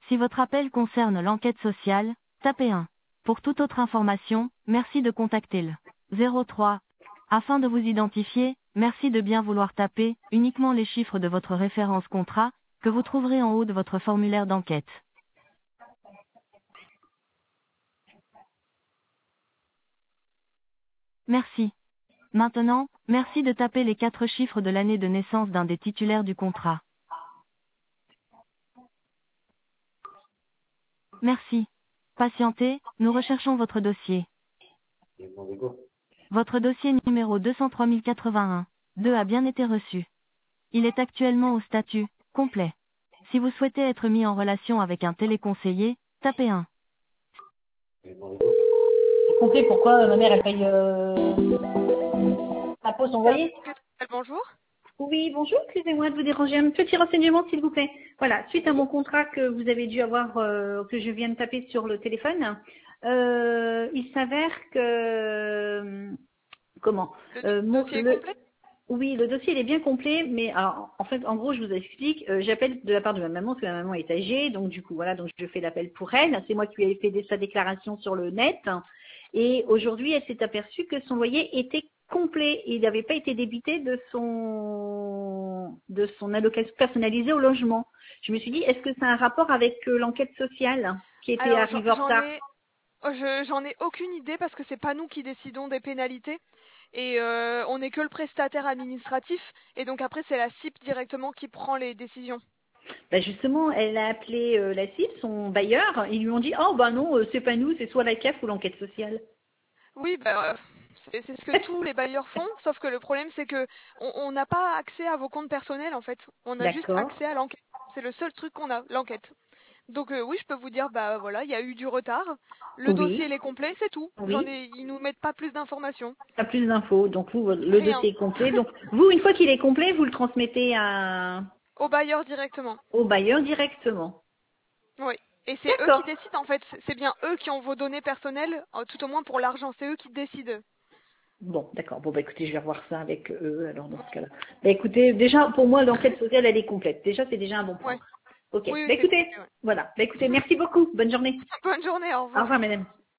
Si votre appel concerne l'enquête sociale, tapez 1. Pour toute autre information, merci de contacter le 03. Afin de vous identifier, merci de bien vouloir taper uniquement les chiffres de votre référence contrat, que vous trouverez en haut de votre formulaire d'enquête. Merci. Maintenant, merci de taper les 4 chiffres de l'année de naissance d'un des titulaires du contrat. Merci. Patientez, nous recherchons votre dossier. Votre dossier numéro 203081, 2 a bien été reçu. Il est actuellement au statut complet. Si vous souhaitez être mis en relation avec un téléconseiller, tapez 1. Compris pourquoi ma mère elle paye la pause envoyée. Bonjour. Oui, bonjour, excusez-moi de vous déranger. Un petit renseignement s'il vous plaît. Voilà, suite à mon contrat que vous avez dû avoir, que je viens de taper sur le téléphone, il s'avère que comment Le dossier est complet? oui, le dossier il est bien complet, mais alors, en fait, en gros, je vous explique. J'appelle de la part de ma maman, parce que ma maman est âgée, donc du coup, voilà, donc je fais l'appel pour elle. C'est moi qui lui ai fait sa déclaration sur le net, et aujourd'hui, elle s'est aperçue que son loyer était complet. Il n'avait pas été débité de son allocation personnalisée au logement. Je me suis dit, est-ce que c'est un rapport avec l'enquête sociale qui était Alors, arrivée en retard? j'en ai aucune idée parce que c'est pas nous qui décidons des pénalités et on n'est que le prestataire administratif et donc après c'est la CIP directement qui prend les décisions. Bah justement, elle a appelé la CIP, son bailleur. Ils lui ont dit, oh bah non, c'est pas nous, c'est soit la CAF ou l'enquête sociale. Oui, c'est ce que tous les bailleurs font, sauf que le problème c'est que on n'a pas accès à vos comptes personnels en fait. On a juste D'accord. accès à l'enquête. C'est le seul truc qu'on a, l'enquête. Donc oui, je peux vous dire, bah voilà, il y a eu du retard. Le dossier il Oui, est complet, c'est tout. oui. Ils nous mettent pas plus d'informations. Pas plus d'infos. Donc vous, le Rien. dossier est complet. Donc vous, une fois qu'il est complet, vous le transmettez Au bailleur directement. au bailleur directement. Oui. Et c'est eux qui D'accord. décident en fait. C'est bien eux qui ont vos données personnelles, tout au moins pour l'argent. C'est eux qui décident. Bon, d'accord. Bon, bah écoutez, je vais revoir ça avec eux, alors dans ce cas-là. Bah écoutez, déjà, pour moi, l'enquête sociale, elle est complète. Déjà, c'est déjà un bon point. Ouais. Ok. Oui, Bah c'est écoutez, complet, ouais. voilà. Bah écoutez, merci beaucoup. Bonne journée. Bonne journée, au Au revoir. revoir, madame.